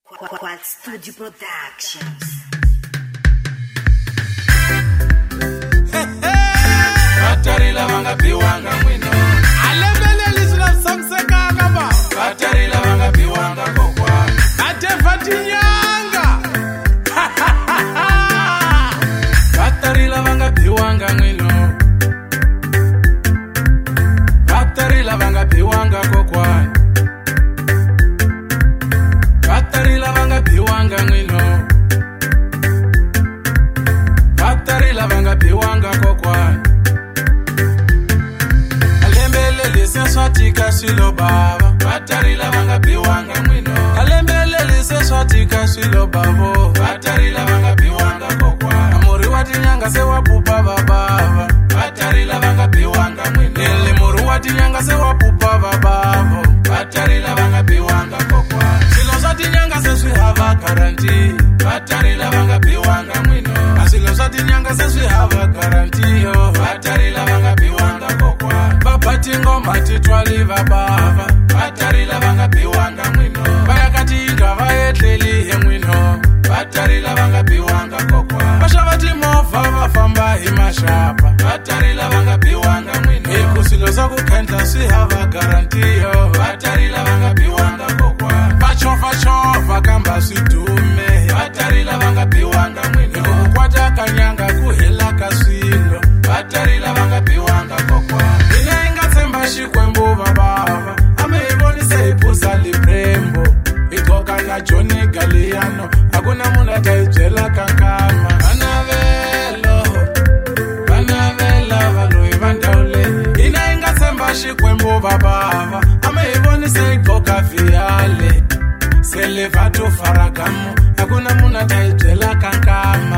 Quad Studio Productions. Batarila vanga biwanga mwino alembele lizula samseka ngaba Batarila vanga biwanga kokwa atefati nyanga Batarila vanga biwanga mwino Batarila vanga biwanga kokwa Batarila vanga biwanga mwino Batarila vanga biwanga kokwa Swatika swilo baba Batarila vanga biwanga mwino Alembelele se swatika swilo babo Batarila vanga biwanga kokwa Amuri wati nyanga se wapupa bababa Batarila vanga biwanga mwino Ele muri wati nyanga se wapupa bababo Batarila vanga biwanga kokwa Silo swati nyanga se swi hava guarantee Batarila vanga biwanga mwino Asilo swati nyanga se swi hava guarantee yo Batarila vanga biwanga kokwa Babati ngoma titwaliva baba Batarila vanga biwanga mwino Bayakati ingava yetleli ye mwino Batarila vanga biwanga kokwa Bashavati mova vafamba imashapa Batarila vanga biwanga mwino Ikusilo za kukenta si hava guarantee yo Batarila vanga biwanga kokwa Bachova kamba situme Batarila vanga biwanga mwino Kukwata kanyanga kuhela kaswilo Batarila vanga biwanga kokwa Shikwembo baba ameiboni seipusa librembo ikoka na Johnny Galliano hakuna muna taijela kankama Banavela valoi vandaule inainga semba shikwembo baba ameiboni seikoka viale selevatu faragamu hakuna muna taijela kankama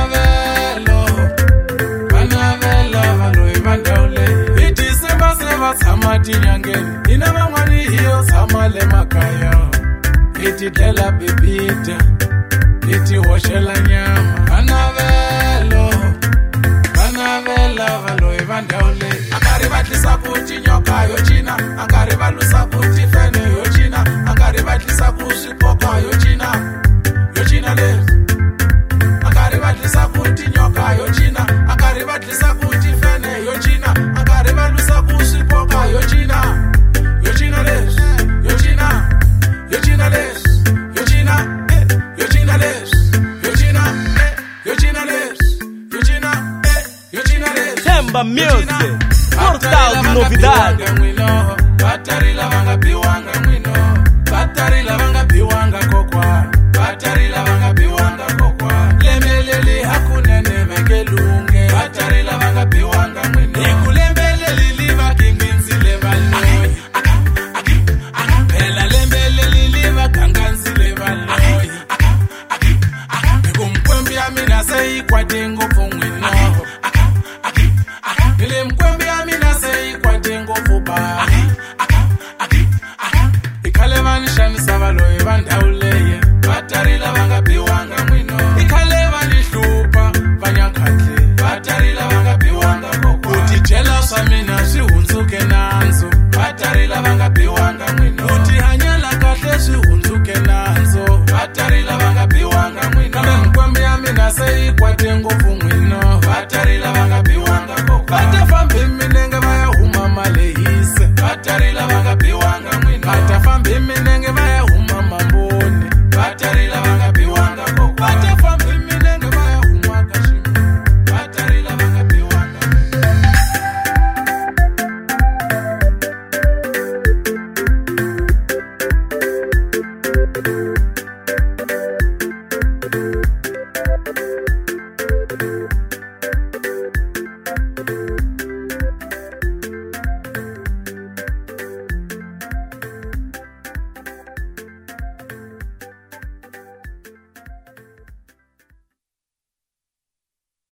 Banavela valoi vandaule Samati nyangeni ina mangwani hiyo samale makaya iti tela bibita iti hoshela nyama Banavela valo evandaule Angari batlisa kuti nyoka yo china Angari balusa kuti fene yo china Angari batlisa kusipoka yo china le Angari batlisa kuti nyoka yo china Angari batlisa kuti fene yo china Angari balusa kusipoka yo china les yo china les Temba Music portal de novidade Batarila vanga biwanga mwino Batarila vanga